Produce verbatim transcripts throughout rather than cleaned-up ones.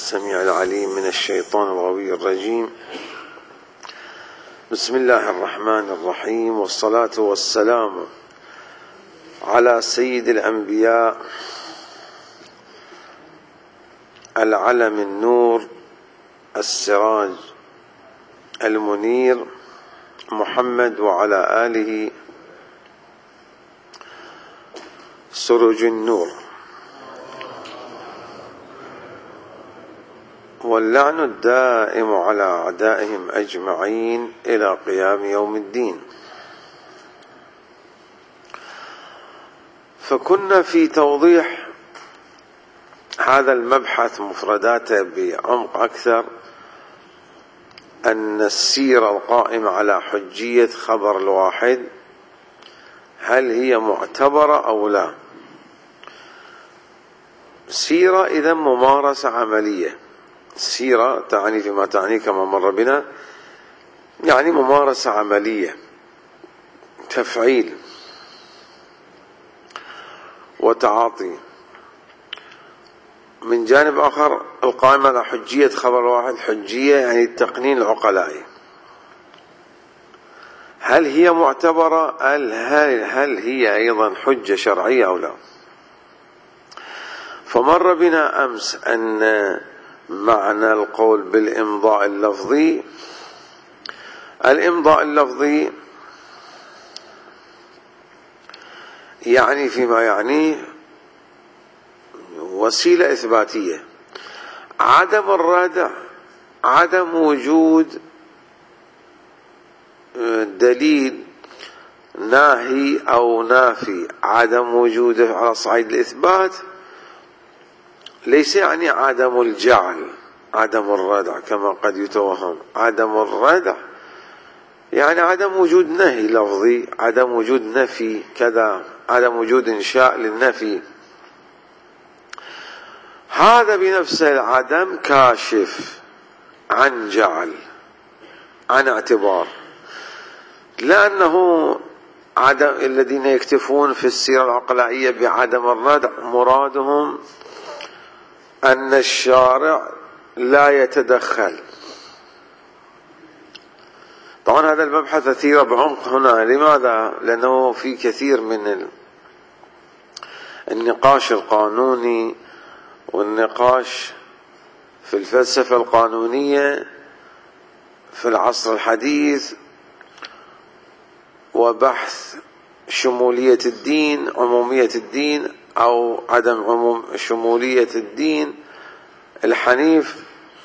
السميع العليم من الشيطان الغوي الرجيم. بسم الله الرحمن الرحيم، والصلاة والسلام على سيد الأنبياء العلم النور السراج المنير محمد وعلى آله سرج النور، واللعن الدائم على أعدائهم أجمعين إلى قيام يوم الدين. فكنا في توضيح هذا المبحث مفرداته بعمق أكثر، أن السيرة القائمة على حجية خبر الواحد هل هي معتبرة أو لا؟ سيرة إذا ممارسة عملية، السيرة تعني فيما تعني كما مر بنا، يعني ممارسة عملية، تفعيل وتعاطي. من جانب آخر القائمة على حجية خبر واحد، حجية يعني التقنين العقلائي، هل هي معتبرة؟ هل, هل هي أيضا حجة شرعية أو لا؟ فمر بنا أمس أن معنى القول بالإمضاء اللفظي، الإمضاء اللفظي يعني فيما يعنيه وسيلة إثباتية، عدم الردع، عدم وجود دليل ناهي أو نافي، عدم وجوده على صعيد الإثبات، ليس يعني عدم الجعل، عدم الردع كما قد يتوهم. عدم الردع يعني عدم وجود نهي لفظي، عدم وجود نفي كذا، عدم وجود إنشاء للنفي. هذا بنفسه العدم كاشف عن جعل، عن اعتبار، لأنه عدم الذين يكتفون في السيرة العقلائية بعدم الردع مرادهم أن الشارع لا يتدخل. طبعا هذا المبحث أثير بعمق هنا، لماذا؟ لأنه في كثير من النقاش القانوني والنقاش في الفلسفة القانونية في العصر الحديث، وبحث شمولية الدين، عمومية الدين أو عدم عموم شمولية الدين الحنيف،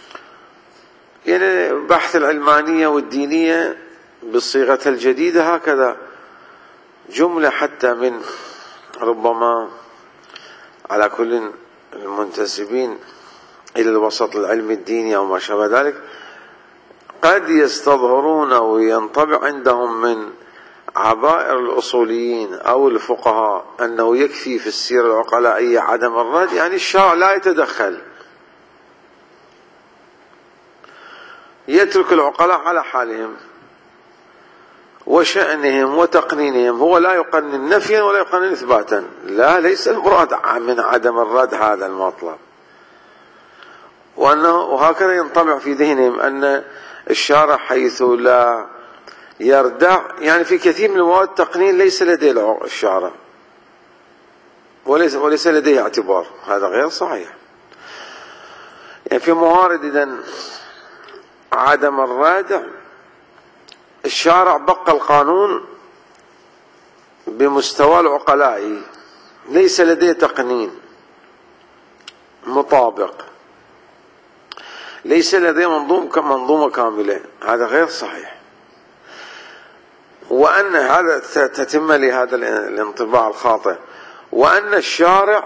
يعني بحث العلمانية والدينية بالصيغة الجديدة. هكذا جملة حتى من ربما على كل المنتسبين إلى الوسط العلمي الديني أو ما شابه ذلك قد يستظهرون وينطبع عندهم من عبائر الأصوليين أو الفقهاء أنه يكفي في السيرة العقلائية عدم الرد، يعني الشرع لا يتدخل، يترك العقلاء على حالهم وشأنهم وتقنينهم، هو لا يقنن نفيا ولا يقنن إثباتا. لا، ليس المراد من عدم الرد هذا المطلب، وأنه وهكذا ينطبع في ذهنهم أن الشارع حيث لا يردع، يعني في كثير من المواد التقنين ليس لديه الشارع وليس, وليس لديه اعتبار. هذا غير صحيح. يعني في موارد إذن عدم الرادع الشارع بقى القانون بمستوى العقلائي، ليس لديه تقنين مطابق، ليس لديه منظوم كمنظومة كاملة. هذا غير صحيح. وأن هذا تتم لهذا الانطباع الخاطئ، وأن الشارع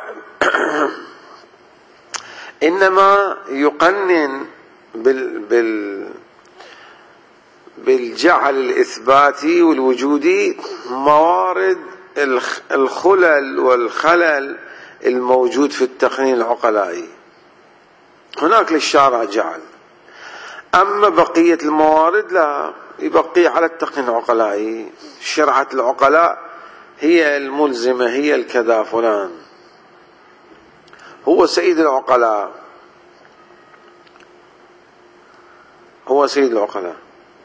إنما يقنن بال بال بالجعل الإثباتي والوجودي موارد الخلل والخلل الموجود في التقنين العقلائي، هناك للشارع جعل. أما بقية الموارد لا، يبقي على التقنين العقلائي. شرعة العقلاء هي الملزمة، هي الكذا، فلان هو سيد العقلاء، هو سيد العقلاء.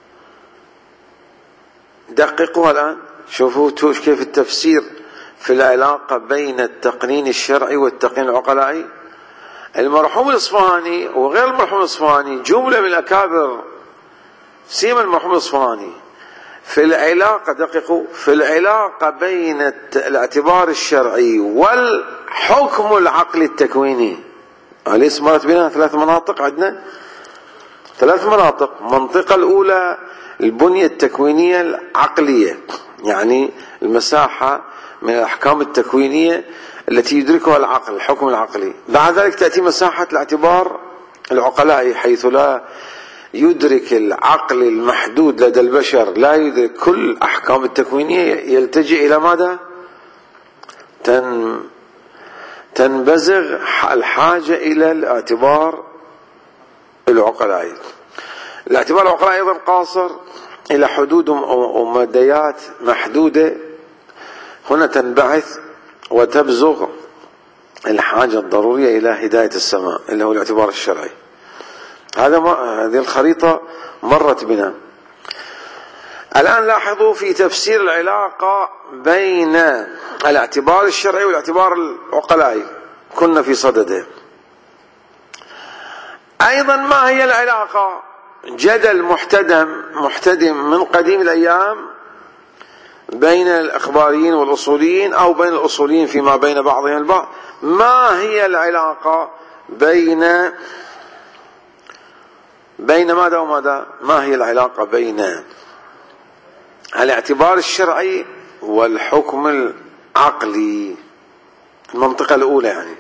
دققوها الآن، شوفوا كيف التفسير في العلاقة بين التقنين الشرعي والتقنين العقلائي. المرحوم الإصفهاني وغير المرحوم الإصفهاني جملة من الأكابر سيما المرحوم الإصفهاني في العلاقة، دققوا، في العلاقة بين الاعتبار الشرعي والحكم العقلي التكويني. أليس مرت بنا ثلاث مناطق؟ عندنا ثلاث مناطق. المنطقة الأولى البنية التكوينية العقلية، يعني المساحة من الأحكام التكوينية التي يدركها العقل، الحكم العقلي. بعد ذلك تأتي مساحة الاعتبار العقلائي، حيث لا يدرك العقل المحدود لدى البشر، لا يدرك كل الأحكام التكوينية، يلتجئ إلى ماذا؟ تن تنبزغ الحاجة إلى الاعتبار العقلائي. الاعتبار العقلائي أيضا قاصر إلى حدود ومديات محدودة. هنا تنبعث وتبزغ الحاجة الضرورية إلى هداية السماء اللي هو الاعتبار الشرعي. هذا هذه الخريطة مرت بنا. الآن لاحظوا في تفسير العلاقة بين الاعتبار الشرعي والاعتبار العقلائي، كنا في صدده. أيضا ما هي العلاقة؟ جدل محتدم محتدم من قديم الأيام بين الإخباريين والأصوليين، أو بين الأصوليين فيما بين بعضهم البعض. ما هي العلاقة بين بين ماذا وماذا؟ ما هي العلاقة بين الاعتبار الشرعي والحكم العقلي؟ المنطقة الأولى يعني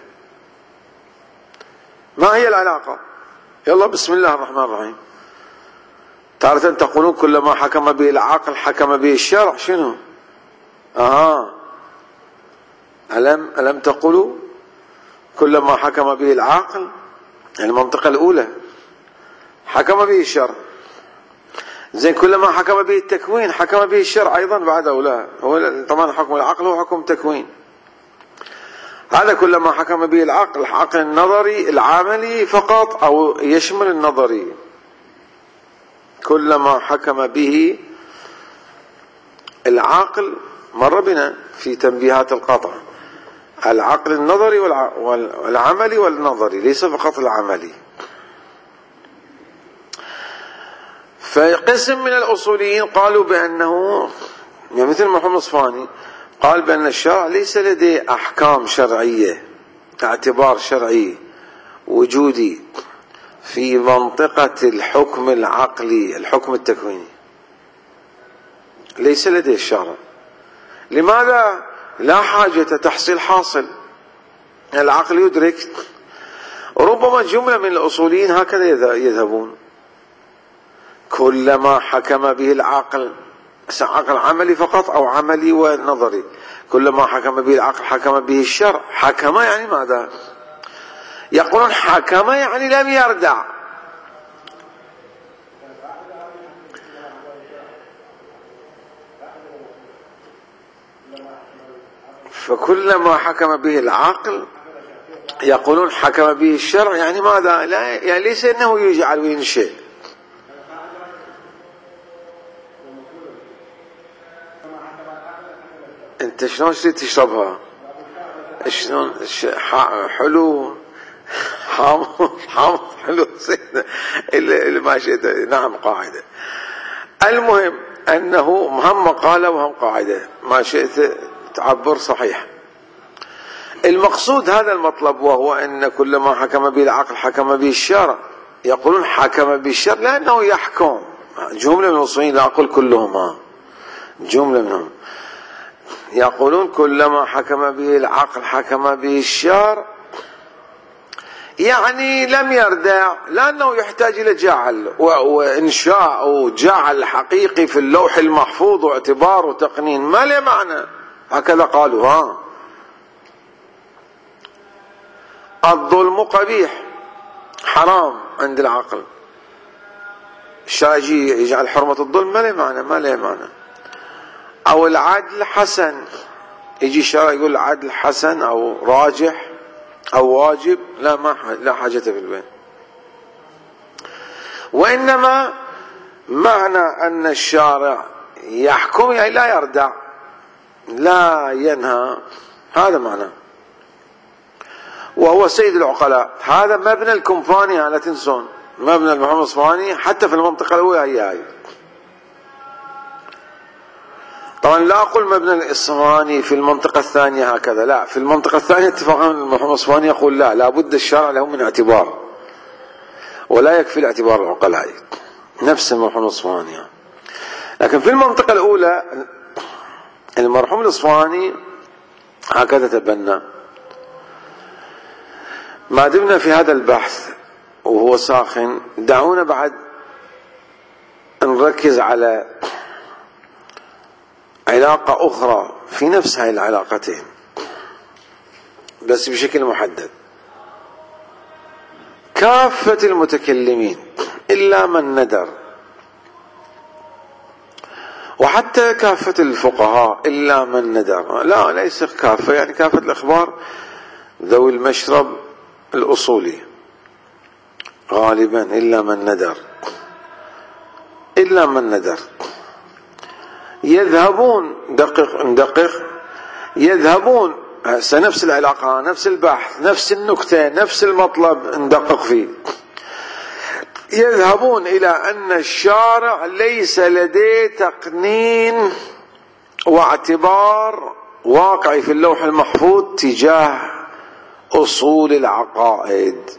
ما هي العلاقة؟ يلا بسم الله الرحمن الرحيم. تارة تقولون كلما حكم به العقل حكم به الشرع. شنو؟ آه ألم ألم تقولوا كلما حكم به العقل؟ المنطقة الأولى حكم به الشرع. زين كلما حكم به التكوين حكم به الشرع أيضا بعد أو لا؟ هو طبعا حكم العقل هو حكم تكوين. هذا كلما حكم به العقل، العقل النظري العملي فقط أو يشمل النظري؟ كلما حكم به العقل مر بنا في تنبيهات القطع، العقل النظري والعملي والنظري، ليس فقط العملي. فقسم من الأصوليين قالوا بأنه، يعني مثل محمد الإصفهاني قال بأن الشرع ليس لديه أحكام شرعية، اعتبار شرعي وجودي في منطقة الحكم العقلي، الحكم التكويني، ليس لديه الشرع. لماذا؟ لا حاجة، تحصيل حاصل، العقل يدرك. ربما جملة من الأصوليين هكذا يذهبون، كلما حكم به العقل، عقل عملي فقط أو عملي ونظري، كلما حكم به العقل حكم به الشرع. حكم يعني ماذا؟ يقولون حكم يعني لم يردع. فكلما حكم به العقل يقولون حكم به الشرع، يعني ماذا؟ لا يعني ليس انه يجعل وينشئ. انت شلون تريد تشربها؟ شلون حلو حامض حامض حلو اللي ما شئت. نعم قاعدة. المهم انه هم قالة وهم قاعدة، ما شئت تعبر صحيح. المقصود هذا المطلب، وهو ان كلما حكم به العقل حكم به الشرع. يقولون حكم به الشرع لانه يحكم. جملة من الأصوليين، لا اقول كلهم، جملة منهم يقولون كلما حكم به العقل حكم به الشرع، يعني لم يردع، لأنه يحتاج إلى جعل وإنشاء وجعل حقيقي في اللوح المحفوظ واعتبار وتقنين، ما له معنى. هكذا قالوا. ها الظلم قبيح حرام عند العقل، الشاجي يجعل حرمة الظلم ما له معنى، ما له معنى. أو العدل حسن، يجي الشرع يقول العدل حسن أو راجح أو واجب، لا ما لا حاجة في البين. وإنما معنى أن الشارع يحكم يعني لا يردع لا ينهى، هذا معنى، وهو سيد العقلاء. هذا مبنى الكمفاني، لا تنسون مبنى المحمد الإصفهاني حتى في المنطقة الأولى هي هاي. طبعا لا أقول مبنى الإصفهاني في المنطقة الثانية هكذا، لا، في المنطقة الثانية اتفاقا المحمد الإصفهاني يقول لا، لابد الشرع له من اعتبار ولا يكفي الاعتبار العقلاء، نفس المرحوم الإصفهاني. لكن في المنطقة الأولى المرحوم الإصفهاني هكذا تبنى. ما دمنا في هذا البحث وهو ساخن، دعونا بعد نركز على علاقة أخرى في نفس هاي العلاقتين بس بشكل محدد. كافة المتكلمين إلا من ندر، وحتى كافة الفقهاء إلا من ندر، لا ليس كافة، يعني كافة الأخبار ذوي المشرب الأصولي غالبا إلا من ندر، إلا من ندر يذهبون دقق ندقق يذهبون نفس العلاقة، نفس البحث، نفس النكتة، نفس المطلب ندقق فيه، يذهبون إلى أن الشارع ليس لديه تقنين واعتبار واقعي في اللوح المحفوظ تجاه أصول العقائد،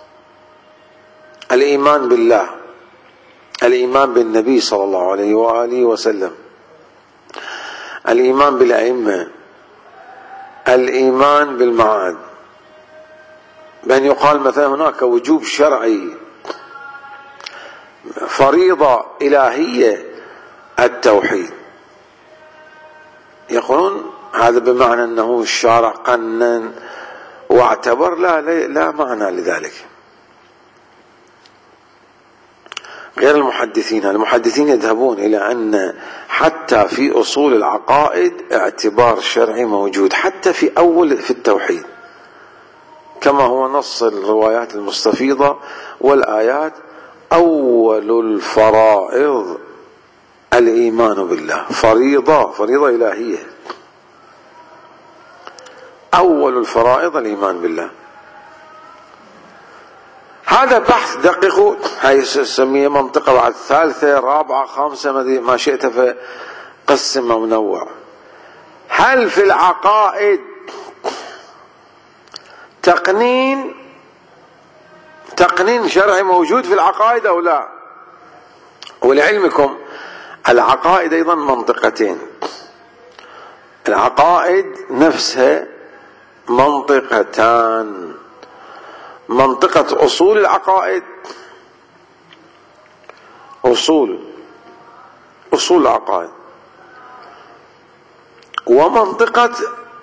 الإيمان بالله، الإيمان بالنبي صلى الله عليه وآله وسلم، الإيمان بالأئمة، الإيمان بالمعاد، بأن يقال مثلا هناك وجوب شرعي، فريضة إلهية التوحيد، يقولون هذا بمعنى أنه الشارع قنن واعتبر، لا لا معنى لذلك. غير المحدثين، المحدثين يذهبون إلى أن حتى في أصول العقائد اعتبار شرعي موجود، حتى في أول في التوحيد، كما هو نص الروايات المستفيضة والآيات: أول الفرائض الإيمان بالله، فريضة فريضة إلهية، أول الفرائض الإيمان بالله. هذا بحث دققوا، هاي سميه منطقة بعد ثالثة رابعة خامسة ما شئت، فقسم منوع. هل في العقائد تقنين تقنين شرعي موجود في العقائد أو لا؟ ولعلمكم العقائد أيضا منطقتين، العقائد نفسها منطقتان، منطقة أصول العقائد، أصول أصول العقائد، ومنطقة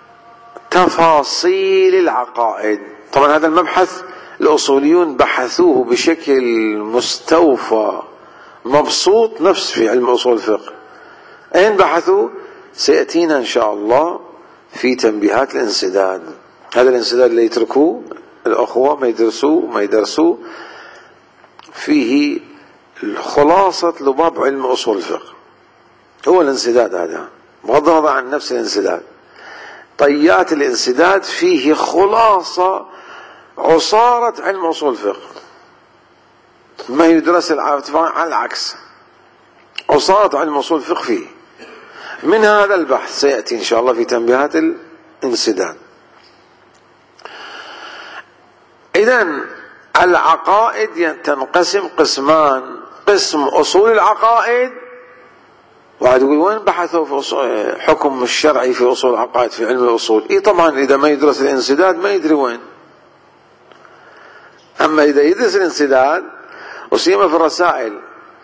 تفاصيل العقائد. طبعا هذا المبحث الأصوليون بحثوه بشكل مستوفى مبسوط، نفس في علم أصول الفقه. أين بحثوا؟ سيأتينا إن شاء الله في تنبيهات الانسداد. هذا الانسداد اللي يتركوه الأخوة ما يدرسوه ما يدرسوه فيه خلاصة لباب علم أصول الفقه، هو الانسداد هذا، بغض النظر عن نفس الانسداد، طيات الانسداد فيه خلاصة عصارة علم أصول الفقه، ما يدرس على العكس، عصارة علم أصول الفقه فيه. من هذا البحث سيأتي إن شاء الله في تنبيهات الانسداد. إذن العقائد تنقسم قسمان: قسم أصول العقائد، واحد يقول وين بحثوا في أصول حكم الشرعي في أصول العقائد في علم الأصول؟ إيه طبعا إذا ما يدرس الانسداد ما يدري وين. أما إذا يدرس الانسداد وسيما في الرسائل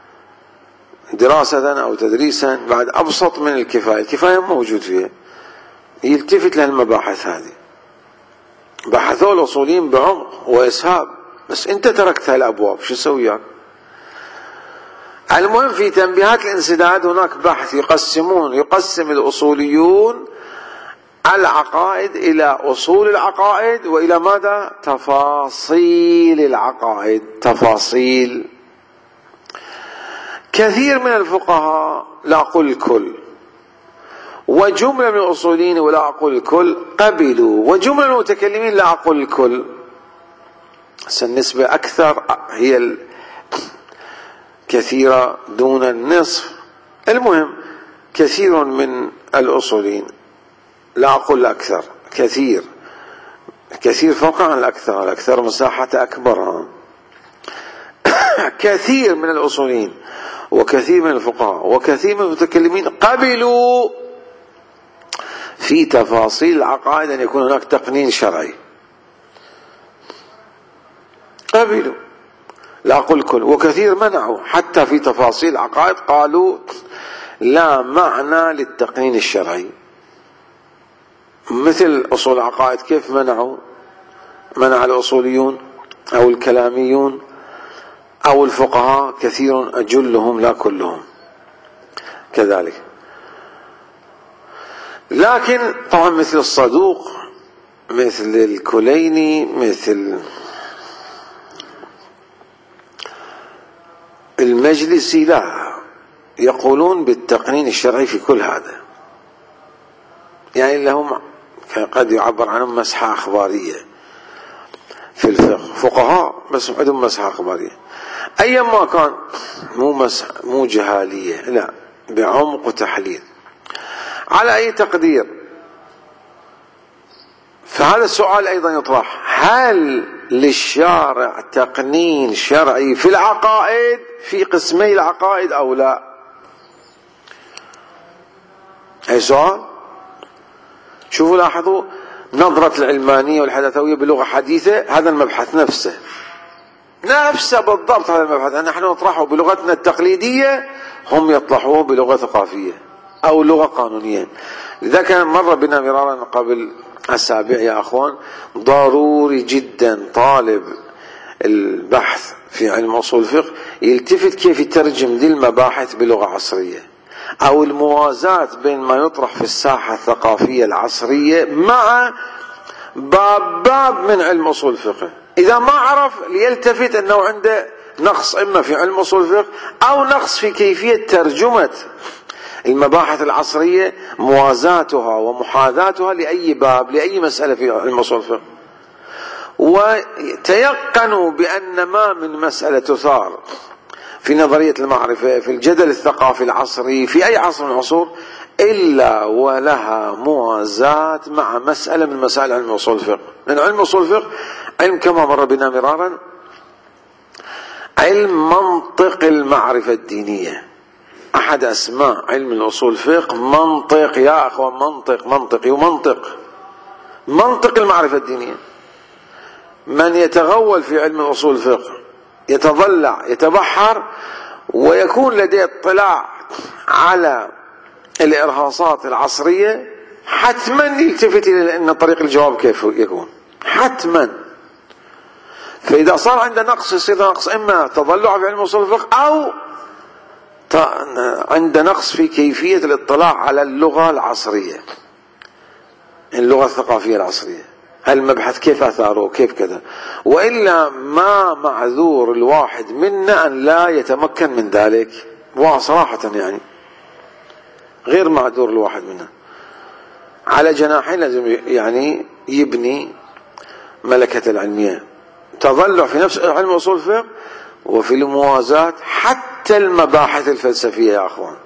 دراسة أو تدريسا بعد أبسط من الكفاية، الكفاية موجود فيها، يلتفت للمباحث هذه. بحثوا الأصوليين بعمق وإسهاب، بس أنت تركت هالأبواب، شو سوياك؟ المهم في تنبيهات الانسداد هناك بحث يقسمون يقسم الأصوليون العقائد إلى أصول العقائد وإلى ماذا؟ تفاصيل العقائد. تفاصيل كثير من الفقهاء، لا أقول الكل، وجملة من الأصوليين ولا أقول الكل، قبلوا، وجملة من المتكلمين لا أقول الكل، النسبة أكثر هي كثيرة دون النصف. المهم كثير من الأصوليين، لا أقول أكثر، كثير، كثير فوق عن الأكثر، الأكثر مساحة أكبر. كثير من الأصوليين وكثير من الفقهاء وكثير من المتكلمين قبلوا في تفاصيل العقائد أن يكون هناك تقنين شرعي، قبلوا، لا أقول كل، وكثير منعوا حتى في تفاصيل العقائد، قالوا لا معنى للتقنين الشرعي. مثل أصول العقائد كيف منعوا؟ منع الأصوليون أو الكلاميون أو الفقهاء كثير، أجلهم لا كلهم كذلك. لكن طبعا مثل الصدوق، مثل الكليني، مثل المجلسي لا، يقولون بالتقنين الشرعي في كل هذا، يعني لهم قد يعبر عنهم مسحة أخبارية في الفقه، فقهاء بس عندهم مسحة أخبارية. أيما كان مو مسح مو جهالية، لا، بعمق وتحليل. على أي تقدير، فهذا السؤال أيضا يطرح: هل للشارع تقنين شرعي في العقائد، في قسمي العقائد أو لا؟ أي سؤال. شوفوا لاحظوا نظرة العلمانية والحداثوية بلغة حديثة، هذا المبحث نفسه نفسه بالضبط، هذا المبحث نحن نطرحه بلغتنا التقليدية، هم يطرحوه بلغة ثقافية أو لغة قانونية. لذا كان مر بنا مرارا قبل أسابيع يا أخوان، ضروري جدا طالب البحث في علم أصول الفقه يلتفت كيف يترجم ذي المباحث بلغة عصرية، أو الموازاة بين ما يطرح في الساحة الثقافية العصرية مع باب باب من علم أصول الفقه. إذا ما عرف ليلتفت أنه عنده نقص إما في علم أصول الفقه أو نقص في كيفية ترجمة المباحث العصرية، موازاتها ومحاذاتها لأي باب، لأي مسألة في علم أصول الفقه. وتيقنوا بأن ما من مسألة تثار في نظرية المعرفة، في الجدل الثقافي العصري في أي عصر من العصور، إلا ولها موازاة مع مسألة من مسائل علم أصول الفقه. لأن علم أصول الفقه علم كما مر بنا مرارا، علم منطق المعرفة الدينية. أحد أسماء علم الأصول الفقه منطق يا أخوان، منطق، منطق ومنطق منطق المعرفة الدينية. من يتغول في علم الأصول الفقه يتضلع يتبحر ويكون لديه اطلاع على الإرهاصات العصرية، حتما يلتفت إلى أن طريق الجواب كيف يكون، حتما. فإذا صار عنده نقص يصير نقص إما تضلع في علم أصول الفقه أو عنده نقص في كيفية الاطلاع على اللغة العصرية، اللغة الثقافية العصرية، هالمبحث كيف أثاره كيف كذا. وإلا ما معذور الواحد منا أن لا يتمكن من ذلك، وصراحة يعني غير معذور الواحد منا، على جناحين لازم يعني يبني ملكة العلمية، تضلع في نفس علم أصول الفقه وفي الموازاة حتى المباحث الفلسفية يا أخوان.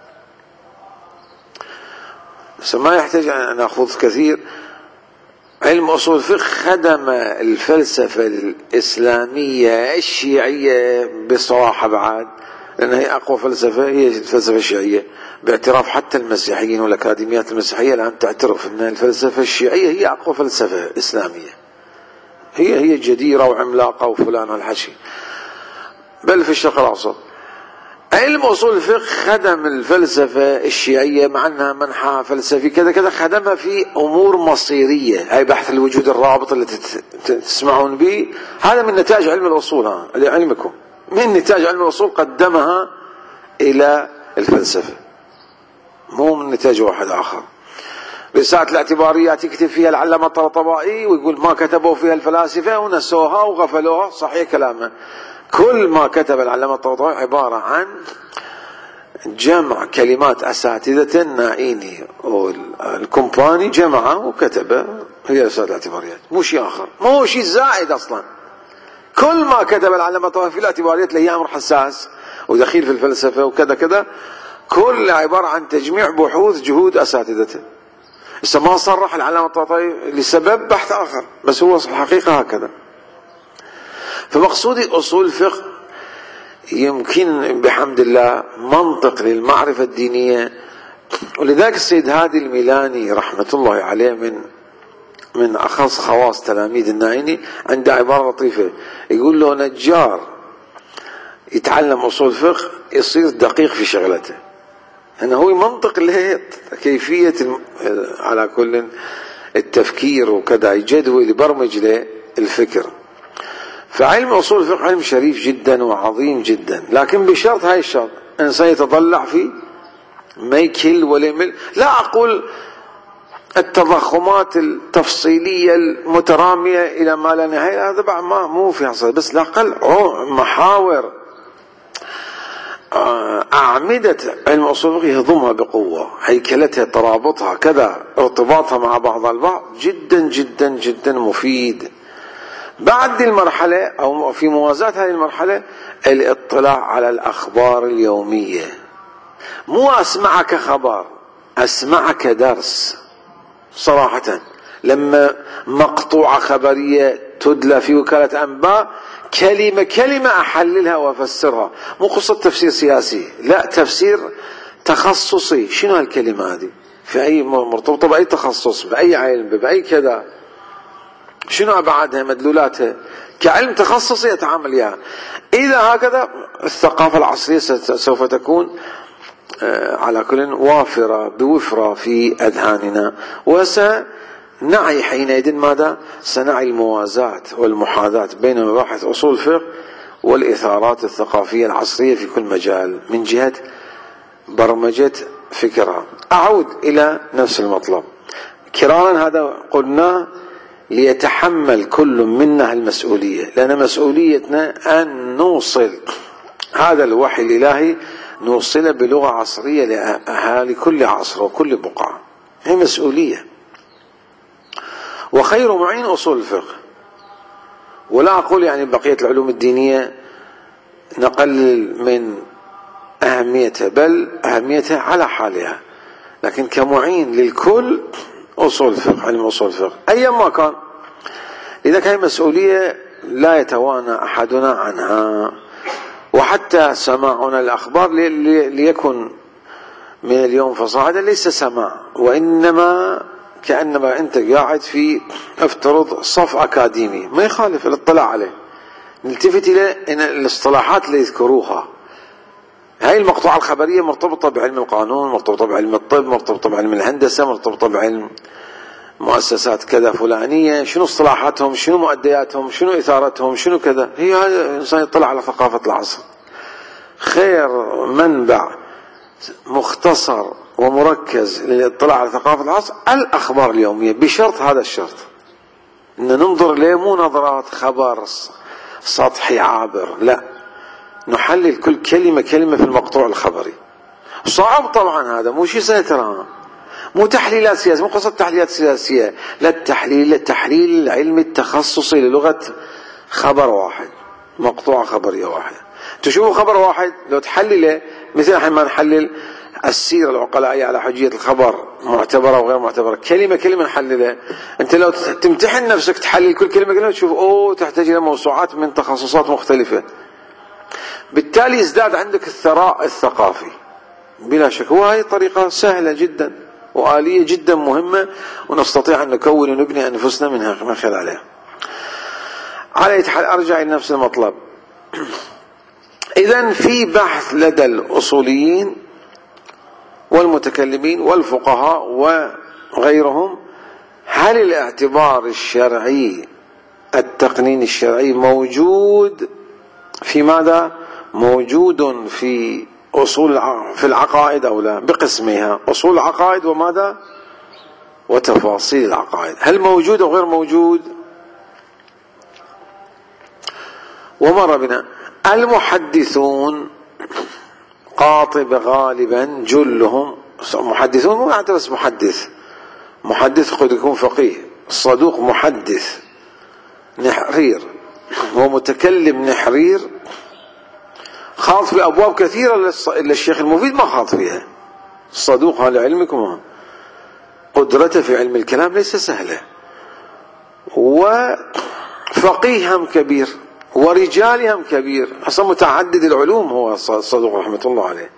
بس ما يحتاج أن نأخذ كثير. علم أصول الفقه خدم الفلسفة الإسلامية الشيعية بصراحة بعد، لأن هي أقوى فلسفة هي الفلسفة الشيعية، باعتراف حتى المسيحيين والأكاديميات المسيحية الآن تعترف أن الفلسفة الشيعية هي أقوى فلسفة إسلامية، هي هي جديرة وعملاقة وفلان هالحشي، بل في الشرق الأوسط. علم أصول الفقه خدم الفلسفة الشيعية مع أنها منحى فلسفي كذا كذا، خدمها في أمور مصيرية. هاي بحث الوجود الرابط اللي تسمعون به، هذا من نتاج علم الأصول، ها لعلمكم، من نتاج علم الأصول قدمها إلى الفلسفة، مو من نتاج واحد آخر. رسالة الاعتباريات يكتب فيها العلامة الطبطبائي ويقول ما كتبوا فيها الفلاسفة ونسوها وغفلوها. صحيح كلامه. كل ما كتب العلامة الطبطبائي عبارة عن جمع كلمات أساتذة النائيني والكومباني جمعه وكتبه، هي رسالة الاعتباريات، مو شيء آخر، مو شيء زائد أصلا. كل ما كتب العلامة الطبطبائي في الاعتباريات لهي أمر حساس ودخيل في الفلسفة وكذا كذا، كل عبارة عن تجميع بحوث جهود أساتذته. بس ما صرح العلامة الطبطبائي لسبب بحث آخر، بس هو الحقيقة هكذا. فمقصودي أصول الفقه يمكن بحمد الله منطق للمعرفة الدينية. ولذلك السيد هادي الميلاني رحمة الله عليه من من أخص خواص تلاميذ النائيني عنده عبارة لطيفة، يقول له نجار يتعلم أصول الفقه يصير دقيق في شغلته، أنه هو منطق له كيفية على كل التفكير وكذا، يجدول يبرمج له الفكر. فعلم أصول الفقه علم شريف جدا وعظيم جدا، لكن بشرط، هاي الشرط، إنسان يتضلع فيه ما يكل ولا يمل. لا أقول التضخمات التفصيلية المترامية إلى ما لا نهاية، هذا بعد ما مو في حصل، بس لا أقل محاور أعمدة علم أصول الفقه يهضمها بقوة، هيكلتها، ترابطها كذا، ارتباطها مع بعض البعض جدا جدا جدا مفيد. بعد المرحلة أو في موازاة هذه المرحلة الاطلاع على الأخبار اليومية، مو أسمعك خبر، أسمعك درس. صراحة لما مقطوعة خبرية تدلى في وكالة أنباء كلمة كلمة أحللها وأفسرها، مو قصة تفسير سياسي، لا، تفسير تخصصي. شنو هالكلمة هذه؟ في أي مرتبطة بأي تخصص، بأي علم، بأي كذا، شنو أبعادها، مدلولاتها، كعلم تخصصي يتعامل إياها. إذا هكذا الثقافة العصرية سوف تكون على كل وافرة بوفرة في أذهاننا، وسنعي حينئذ ماذا؟ سنعي الموازاة والمحاذاة بين مباحث أصول الفقه والإثارات الثقافية العصرية في كل مجال من جهة برمجة فكرها. أعود إلى نفس المطلب كرارا، هذا قلنا ليتحمل كل منا المسؤولية، لأن مسؤوليتنا أن نوصل هذا الوحي الإلهي، نوصله بلغة عصرية لأهالي كل عصر وكل بقعة، هي مسؤولية. وخير معين أصول الفقه. ولا أقول يعني بقية العلوم الدينية نقلل من أهميتها، بل أهميتها على حالها، لكن كمعين للكل أصول الفقه، علم أصول الفقه أيا ما كان. لذلك هي مسؤولية لا يتوانى أحدنا عنها. وحتى سماعنا الأخبار ليكن من اليوم فصاعدا ليس سماع، وإنما كأنما أنت قاعد في افترض صف أكاديمي، ما يخالف الاطلاع عليه، نلتفت إلى إن الاصطلاحات اللي يذكروها. هاي المقطوعة الخبرية مرتبطة بعلم القانون، مرتبطة بعلم الطب، مرتبطة بعلم الهندسة، مرتبطة بعلم مؤسسات كذا فلانية، شنو اصطلاحاتهم، شنو مؤدياتهم، شنو إثارتهم، شنو كذا. هي هذا الإنسان يطلع على ثقافة العصر. خير منبع مختصر ومركز للاطلاع على ثقافة العصر الأخبار اليومية، بشرط هذا الشرط إن ننظر ليه مو نظرات خبر سطحي عابر، لا، نحلل كل كلمة كلمة في المقطوع الخبري. صعب طبعا، هذا مو شيء سيطرة، مو تحليلات سياسية، مو قصة تحليلات سياسية، لا، التحليل التحليل العلمي التخصصي للغة خبر واحد، مقطوعة خبرية واحدة. تشوفوا خبر واحد لو تحلله، مثل الحين ما نحلل السيرة العقلائية على حجية الخبر معتبرة وغير معتبرة، كلمة كلمة نحللها. انت لو تمتحن نفسك تحلل كل كلمة كلمة تشوف اوه تحتاج الى موسوعات من تخصصات مختلفة، بالتالي يزداد عندك الثراء الثقافي بلا شك. وهي طريقة سهلة جدا وآلية جدا مهمة، ونستطيع أن نكون ونبني أنفسنا منها من خلالها. على حال أرجع إلى نفس المطلب. إذن في بحث لدى الأصوليين والمتكلمين والفقهاء وغيرهم، هل الاعتبار الشرعي التقنين الشرعي موجود في ماذا؟ موجود في أصول في العقائد أو لا؟ بقسمها، أصول العقائد وماذا؟ وتفاصيل العقائد. هل موجود أو غير موجود؟ ومر بنا المحدثون قاطب غالبا جلهم، محدثون مو يعني بس محدث، محدث قد يكون فقيه، الصدوق محدث نحرير، هو متكلم نحرير، خاض في أبواب كثيرة إلا الشيخ المفيد ما خاض فيها. الصدوق على علمكم قدرته في علم الكلام ليس سهلة، وفقيه هم كبير، ورجال هم كبير، أصلا متعدد العلوم هو الصدوق رحمة الله عليه،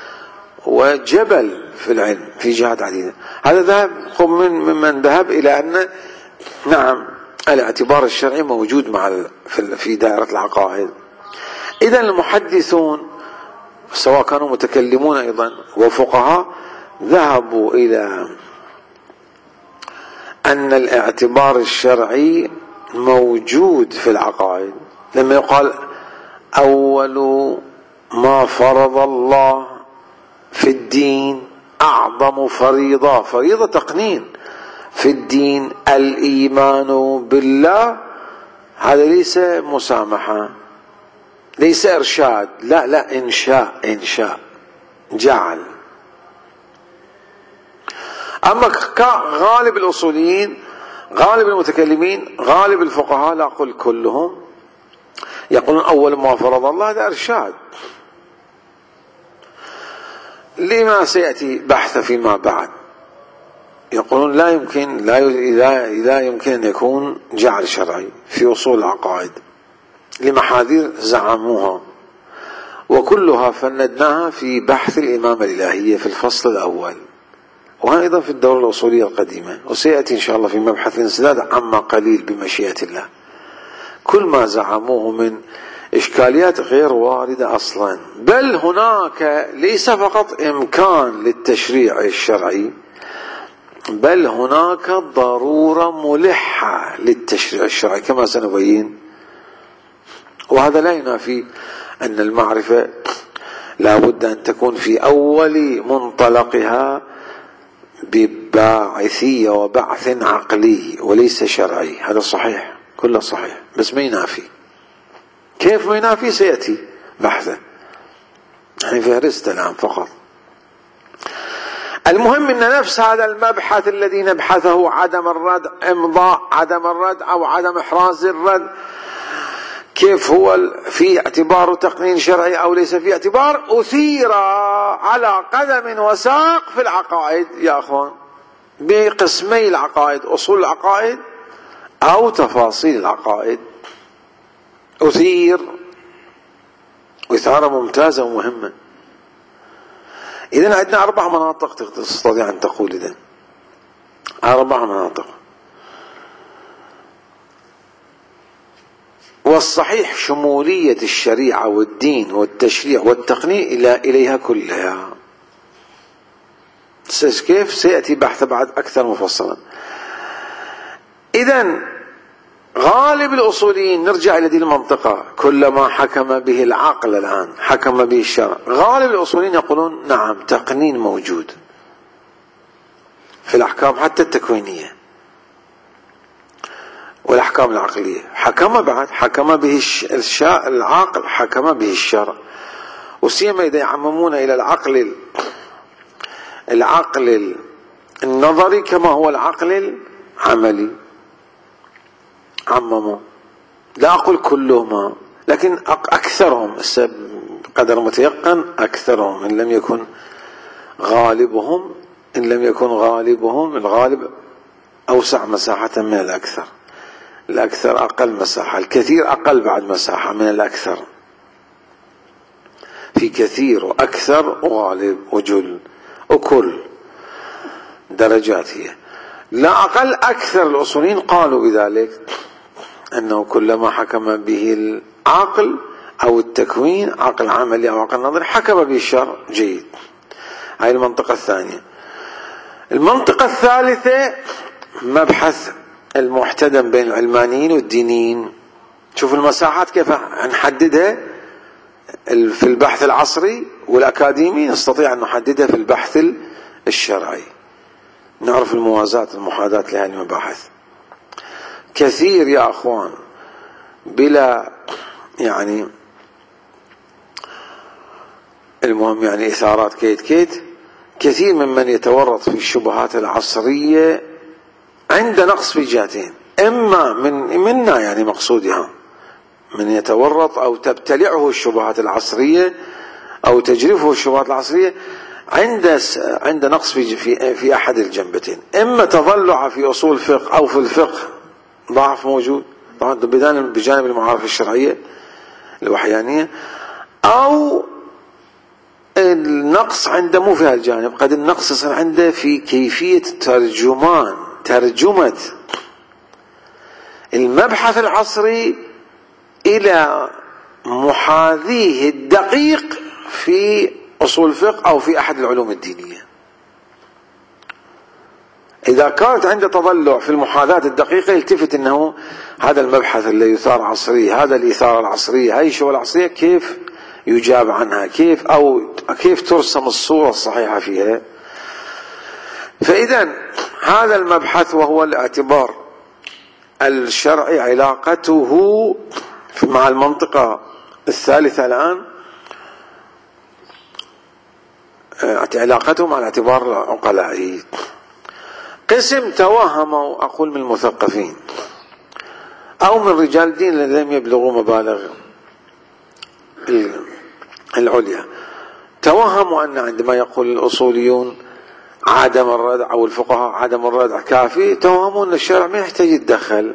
وجبل في العلم في جهات عديدة. هذا ذهب من ممن ذهب إلى أن نعم الاعتبار الشرعي موجود مع في دائرة العقائد. إذا المحدثون سواء كانوا متكلمون أيضا وفقهاء ذهبوا إلى أن الاعتبار الشرعي موجود في العقائد. لما يقال أول ما فرض الله في الدين أعظم فريضة، فريضة تقنين في الدين الإيمان بالله، هذا ليس مسامحة، ليس إرشاد، لا لا إنشاء، إنشاء جعل. أما غالب الأصوليين، غالب المتكلمين، غالب الفقهاء، لا أقول كلهم، يقولون أول ما فرض الله هذا إرشاد لما سيأتي بحث فيما بعد. يقولون لا يمكن لا لا يمكن أن يكون جعل شرعي في أصول العقائد لمحاذير زعموها، وكلها فندناها في بحث الإمامة الإلهية في الفصل الأول، وأيضا في الدورة الأصولية القديمة، وسيأتي إن شاء الله في مبحث الانسداد عما قليل بمشيئة الله. كل ما زعموه من إشكاليات غير واردة أصلا، بل هناك ليس فقط إمكان للتشريع الشرعي، بل هناك ضرورة ملحة للتشريع الشرعي كما سنبين. وهذا لا ينافي أن المعرفة لا بد أن تكون في أول منطلقها بباعثية وبعث عقلي وليس شرعي، هذا صحيح، كله صحيح، بس ما ينافي. كيف ما ينافي؟ سيأتي بحثه، يعني فهرست الآن فقط. المهم أن نفس هذا المبحث الذي نبحثه، عدم الرد، إمضاء عدم الرد أو عدم إحراز الرد، كيف هو في اعتبار تقنين شرعي أو ليس في اعتبار، أثير على قدم وساق في العقائد يا أخوان، بقسمي العقائد، أصول العقائد أو تفاصيل العقائد، أثير إثارة ممتازة ومهمة. إذن عندنا أربع مناطق تستطيع أن تقول، إذن أربع مناطق، والصحيح شمولية الشريعة والدين والتشريع والتقنين إلى إليها كلها. كيف؟ سيأتي بحث بعد أكثر مفصلا. إذن غالب الأصوليين، نرجع إلى هذه المنطقة، كلما حكم به العقل الآن حكم به الشرع، غالب الأصوليين يقولون نعم تقنين موجود في الأحكام حتى التكوينية والأحكام العقلية، حكم بعد حكم به العقل، حكم به الشرع، وسيما إذا يعممون إلى العقل العقل النظري كما هو العقل العملي، عمموا. لا أقول كلهم، لكن أكثرهم قدر متيقن، أكثرهم إن لم يكن غالبهم، إن لم يكن غالبهم، الغالب أوسع مساحة من الأكثر، الأكثر أقل مساحة، الكثير أقل بعد مساحة من الأكثر، في كثير وأكثر وغالب وجل وكل درجات هي. لا أقل أكثر الأصوليين قالوا بذلك، أنه كلما حكم به العقل أو التكوين، عقل عملي أو عقل نظري، حكم به الشرع، جيد. هاي المنطقة الثانية. المنطقة الثالثة مبحث المحتدم بين العلمانيين والدينيين. شوف المساحات كيف نحددها في البحث العصري والأكاديمي، نستطيع أن نحددها في البحث الشرعي. نعرف الموازاة المحاذاة لهذه المباحث. كثير يا أخوان بلا يعني المهم يعني إثارات كيت كيت، كثير ممن يتورط في الشبهات العصرية عند نقص في جهتين، إما من منا يعني مقصودها من يتورط أو تبتلعه الشبهات العصرية أو تجرفه الشبهات العصرية عند عند نقص في في في أحد الجنبتين، إما تضلع في أصول الفقه أو في الفقه ضعف موجود طبعا بجانب المعارف الشرعية الوحيانية، أو النقص عنده مو في هالجانب، قد النقص يصير عنده في كيفية ترجمان ترجمة المبحث العصري إلى محاذيه الدقيق في أصول الفقه أو في أحد العلوم الدينية. إذا كانت عنده تضلع في المحاذاة الدقيقة يلتفت أنه هذا المبحث اللي يثار عصري، هذا الإثارة العصرية، هاي الشغل العصرية كيف يجاب عنها، كيف أو كيف ترسم الصورة الصحيحة فيها. فإذا هذا المبحث وهو الاعتبار الشرعي علاقته مع المنطقة الثالثة الآن، علاقته مع الاعتبار العقلائي. قسم توهموا أقول من المثقفين أو من رجال الدين الذين لم يبلغوا مبالغ العليا، توهموا أن عندما يقول الأصوليون عدم الردع أو الفقهاء عدم الردع كافي، توهموا أن الشرع ما يحتاج يتدخل،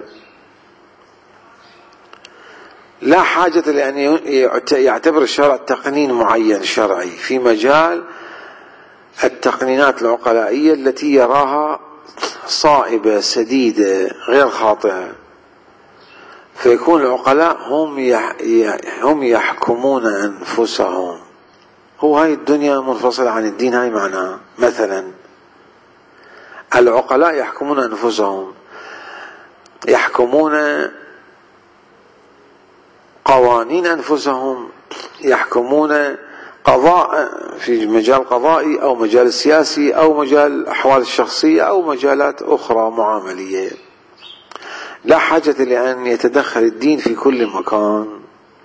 لا حاجة لأن يعتبر الشرع تقنين معين شرعي في مجال التقنينات العقلائية التي يراها صائبة سديدة غير خاطئة، فيكون العقلاء هم هم يحكمون أنفسهم. هو هاي الدنيا منفصلة عن الدين، هاي معناها مثلا العقلاء يحكمون أنفسهم، يحكمون قوانين أنفسهم، يحكمون قضاء في مجال قضائي أو مجال سياسي أو مجال الأحوال الشخصية أو مجالات أخرى معاملية، لا حاجة لأن يتدخل الدين في كل مكان،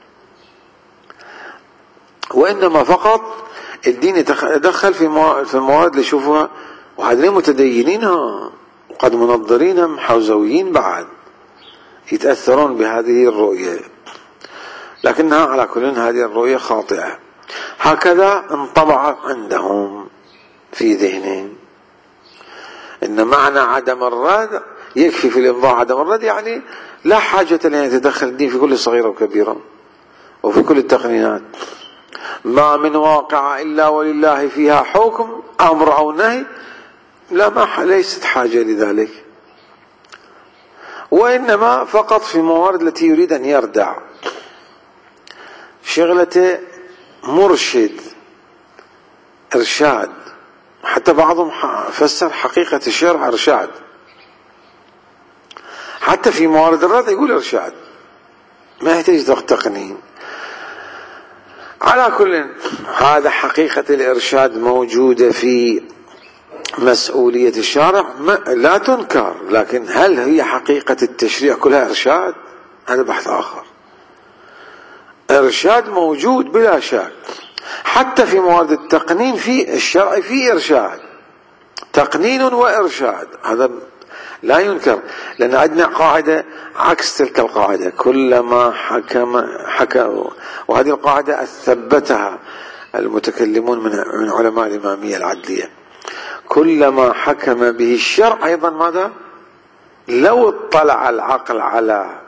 وإنما فقط الدين يتدخل في المواد اللي يشوفها، وهذين متدينينها وقد منظرين حوزويين بعد يتأثرون بهذه الرؤية، لكنها على كل هذه الرؤية خاطئة. هكذا انطبع عندهم في ذهنهم إن معنى عدم الرد يكفي في الإمضاء عدم الرد، يعني لا حاجة لأن يتدخل الدين في كل صغيرة وكبيرة وفي كل التقنينات. ما من واقع إلا ولله فيها حكم أمر أو نهي، لا ما ليست حاجة لذلك، وإنما فقط في موارد التي يريد أن يردع شغلته مرشد إرشاد، حتى بعضهم فسر حقيقة الشرع إرشاد، حتى في موارد الرد يقول إرشاد ما يحتاج تقنين. على كل هذا حقيقة الإرشاد موجودة في مسؤولية الشارع لا تنكر، لكن هل هي حقيقة التشريع كلها إرشاد؟ هذا بحث آخر. إرشاد موجود بلا شك، حتى في موارد التقنين في الشرع في إرشاد، تقنين وإرشاد، هذا لا ينكر، لأن عندنا قاعدة عكس تلك القاعدة، كلما حكم حكم، وهذه القاعدة ثبتها المتكلمون من علماء الإمامية العدلية، كلما حكم به الشرع أيضا ماذا؟ لو اطلع العقل على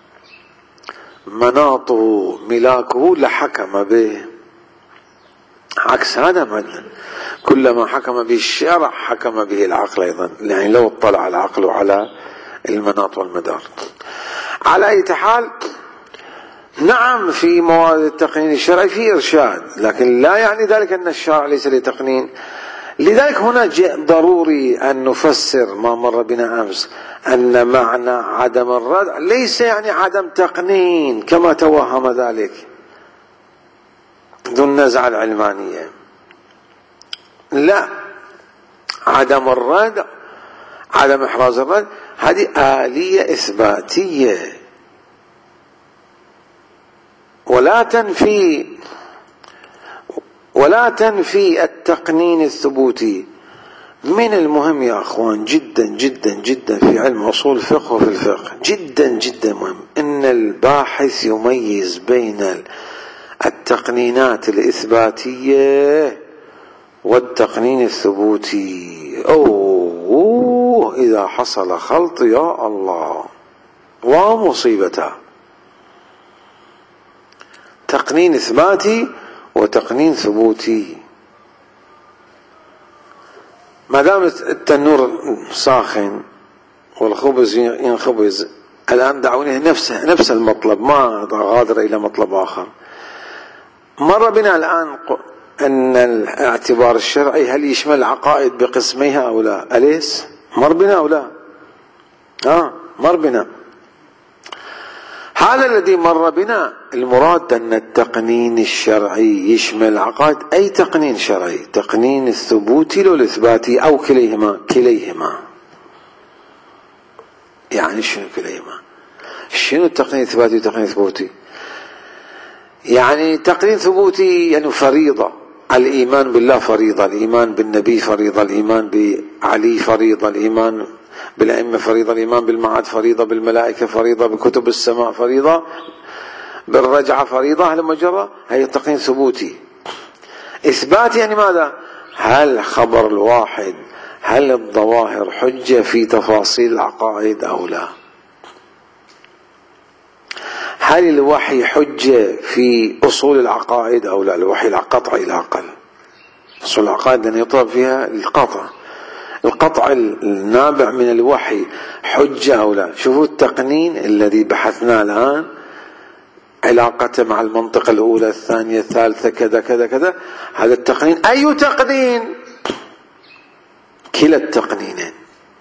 مناطه ملاكه لحكم به، عكس هذا مثلا كلما حكم به الشرع حكم به العقل أيضا، يعني لو اطلع العقل على المناط والمدار. على أي حال نعم في مواد التقنين الشرعي في إرشاد، لكن لا يعني ذلك أن الشرع ليس لتقنين. لذلك هنا جاء ضروري أن نفسر ما مر بنا أمس، أن معنى عدم الردع ليس يعني عدم تقنين كما توهم ذلك ذو النزعة العلمانية، لا، عدم الردع عدم إحراز الرد هذه آلية إثباتية، ولا تنفي ولا تنفي التقنين الثبوتي. من المهم يا أخوان جدا جدا جدا في علم أصول الفقه وفي الفقه، جدا جدا مهم أن الباحث يميز بين التقنينات الإثباتية والتقنين الثبوتي. أوه إذا حصل خلط يا الله ومصيبته. تقنين إثباتي وتقنين ثبوتي. ما دام التنور ساخن والخبز ينخبز، الآن دعوني نفسه نفس المطلب، ما غادر إلى مطلب آخر. مر بنا الآن أن الاعتبار الشرعي هل يشمل العقائد بقسميها أو لا؟ أليس مر بنا أو لا؟ آه مر بنا. هذا الذي مر بنا المراد أن التقنين الشرعي يشمل العقائد، أي تقنين شرعي، تقنين الثبوتي لو الإثباتي أو كليهما. كليهما يعني شنو كليهما؟ شنو التقنين الإثباتي والتقنين الثبوتي؟ يعني تقنين ثبوتي يعني فريضة، الإيمان بالله فريضة، الإيمان بالنبي فريضة، الإيمان بعلي فريضة، الإيمان بالأئمة فريضة، الإيمان بالمعاد فريضة، بالملائكة فريضة، بكتب السماء فريضة، بالرجعة فريضة. هل مجرى هي تقنين ثبوتي. إثبات يعني ماذا؟ هل خبر الواحد، هل الظواهر حجة في تفاصيل العقائد أو لا؟ هل الوحي حجة في أصول العقائد أو لا؟ الوحي القطعي العقل، أصول العقائد أن يطلب فيها القطع، القطع النابع من الوحي حجة أو لا؟ شوفوا التقنين الذي بحثناه الآن، علاقته مع المنطقة الأولى الثانية الثالثة كذا كذا كذا. هذا التقنين أي تقنين؟ كلا التقنينين،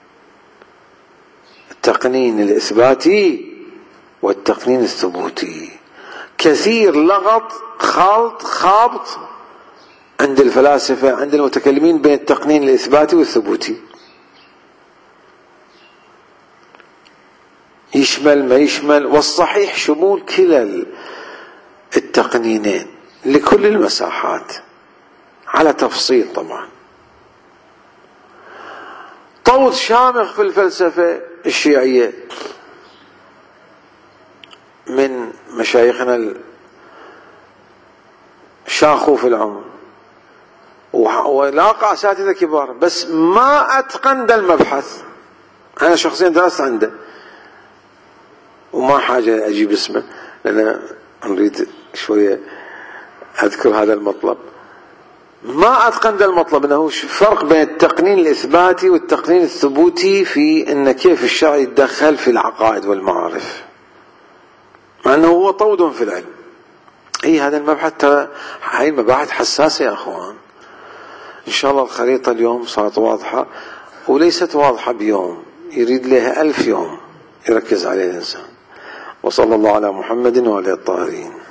التقنين الإثباتي والتقنين الثبوتي. كثير لغط خلط خابط عند الفلاسفة عند المتكلمين بين التقنين الإثباتي والثبوتي، يشمل ما يشمل، والصحيح شمول كلا التقنينين لكل المساحات على تفصيل. طبعا طود شامخ في الفلسفة الشيعية من مشايخنا شاخوا في العمر ولاقى أساتذة كبار، بس ما أتقن ذا المبحث. أنا شخصيا درست عنده وما حاجة أجيب اسمه لأن أريد شوية أذكر هذا المطلب. ما أتقن ذا المطلب أنه فرق بين التقنين الإثباتي والتقنين الثبوتي في أن كيف الشرع يتدخل في العقائد والمعارف، مع أنه هو طود في العلم. أي هذا المبحث ترى هاي المباحث حساسة يا أخوان. إن شاء الله الخريطة اليوم صارت واضحة، وليست واضحة بيوم، يريد لها ألف يوم يركز عليه الإنسان. وصلى الله على محمد وعلى الطاهرين.